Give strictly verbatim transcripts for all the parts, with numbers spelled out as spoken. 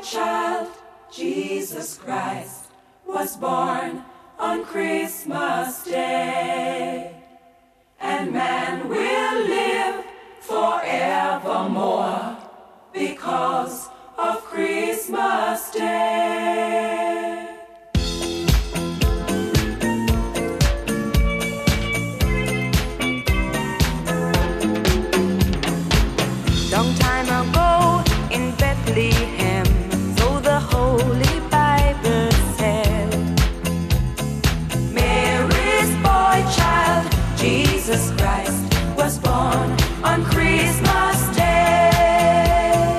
child, Jesus Christ, was born on Christmas Day. And man will live forevermore because of Christmas Day. Long time ago in Bethlehem, so the Holy Bible said, Mary's boy child, Jesus Christ, was born on Christmas Day.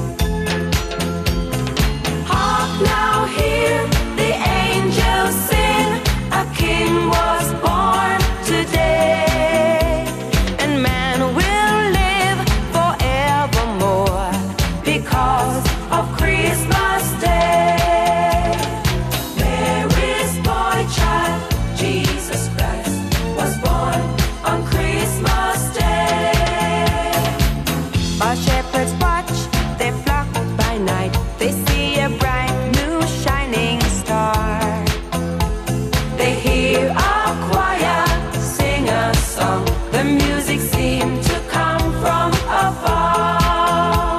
Hark now, hear the angels sing, a king was born today. and man will live forevermore Because of Christmas Day. Mary's boy child, Jesus Christ, was born on Christmas Day. While shepherds watch their flock by night, they see a bright new shining star. They hear a choir sing a song. The music seemed to come from afar.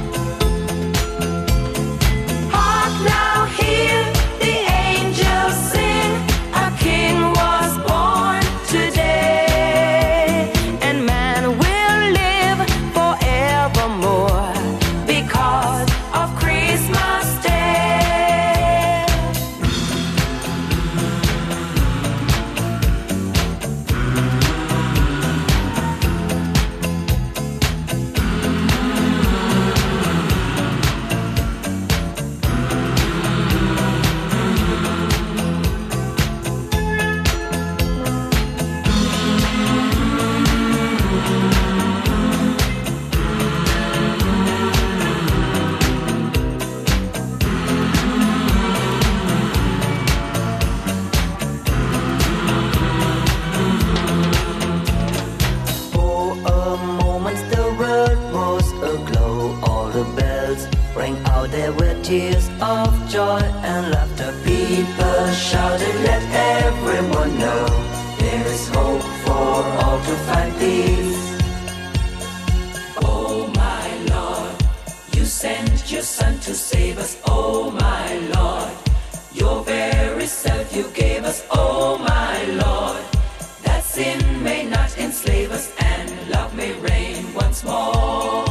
Hark now, hear the angels sing, a king was born today. And man will live forevermore Because of Christmas Day. For a moment the world was aglow. All the bells rang out, there were tears of joy and laughter. People shouted, let everyone know there is hope for all to find peace. Oh my Lord, you sent your Son to save us. Oh my Lord, your very self you gave us. Oh my Lord, that sin may not enslave us and love may reign once more.